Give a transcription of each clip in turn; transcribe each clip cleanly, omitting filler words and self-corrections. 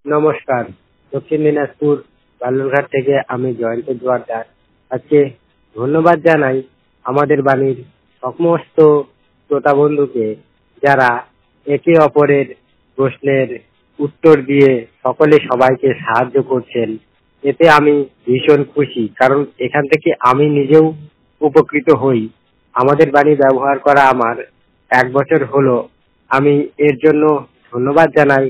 নমস্কার, দক্ষিণ দিনাজপুর বালুরঘাট থেকে আমি জয়ন্ত জোয়ারদার। আজকে ধন্যবাদ জানাই আমাদের বাণীর সমস্ত শ্রোতা বন্ধুকে, যারা একে অপরের প্রশ্নের উত্তর দিয়ে সকলে সবাইকে সাহায্য করছেন। এতে আমি ভীষণ খুশি, কারণ এখান থেকে আমি নিজেও উপকৃত হই। আমাদের বাণী ব্যবহার করা আমার 1 বছর হলো। আমি এর জন্য ধন্যবাদ জানাই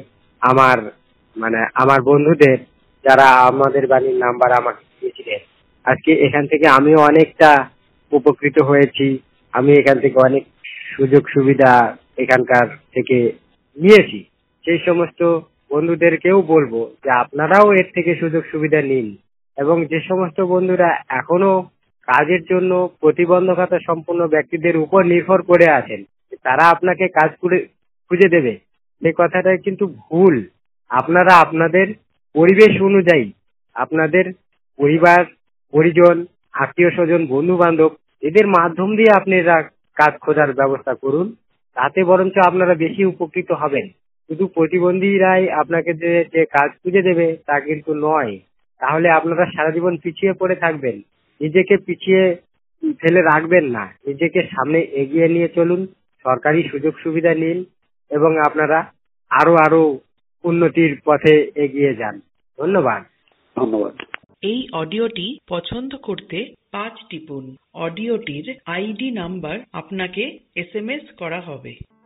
আমার বন্ধুদের, যারা আমাদের বাড়ির নাম্বার আমাকে দিয়েছিলেন। আজকে এখান থেকে আমিও অনেকটা উপকৃত হয়েছি। আমি এখান থেকে অনেক সুযোগ সুবিধা এখানকার থেকে নিয়েছি। সেই সমস্ত বন্ধুদেরকেও বলবো যে আপনারাও এর থেকে সুযোগ সুবিধা নিন, এবং যে সমস্ত বন্ধুরা এখনো কাজের জন্য প্রতিবন্ধকতা সম্পন্ন ব্যক্তিদের উপর নির্ভর করে আছেন, তারা আপনাকে কাজ খুঁজে দেবে, সেই কথাটা কিন্তু ভুল। আপনারা আপনাদের পরিবেশ অনুযায়ী আপনাদের পরিবার পরিজন, আত্মীয় স্বজন, বন্ধু বান্ধব, এদের মাধ্যম দিয়ে আপনারা কাজ খোঁজার ব্যবস্থা করুন। তাতে বরঞ্চ আপনারা বেশি উপকৃত হবেন। শুধু প্রতিবন্ধীরাই আপনাকে যে কাজ খুঁজে দেবে তা কিন্তু নয়। তাহলে আপনারা সারা জীবন পিছিয়ে পড়ে থাকবেন। নিজেকে পিছিয়ে ফেলে রাখবেন না, নিজেকে সামনে এগিয়ে নিয়ে চলুন, সরকারি সুযোগ সুবিধা নিন, এবং আপনারা আরো উন্নতির পথে এগিয়ে যান। ধন্যবাদ। এই অডিওটি পছন্দ করতে 5 টিপুন। অডিওটির আইডি নাম্বার আপনাকে SMS করা হবে।